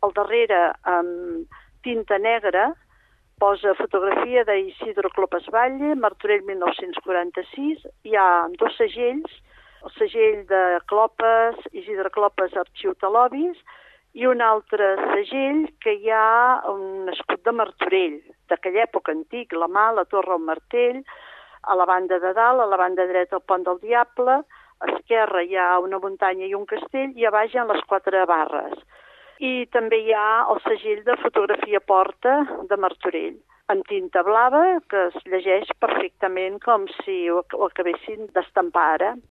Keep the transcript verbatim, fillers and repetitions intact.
al darrere amb tinta negra posa fotografia d'Isidro Clopes Batlle, Martorell mil nou-cents quaranta-sis, hi ha dos segells, el segell de Clopes, Isidre Clopes, Arxiu Telobis, i un altre segell que hi ha un escut de Martorell, d'aquella època antic, la mà, la torre, el martell, a la banda de dalt, a la banda dreta el Pont del Diable, a esquerra hi ha una muntanya i un castell, i a baix hi ha les quatre barres. I també hi ha el segell de fotografia porta de Martorell, en tinta blava, que es llegeix perfectament com si ho acabessin d'estampar ara.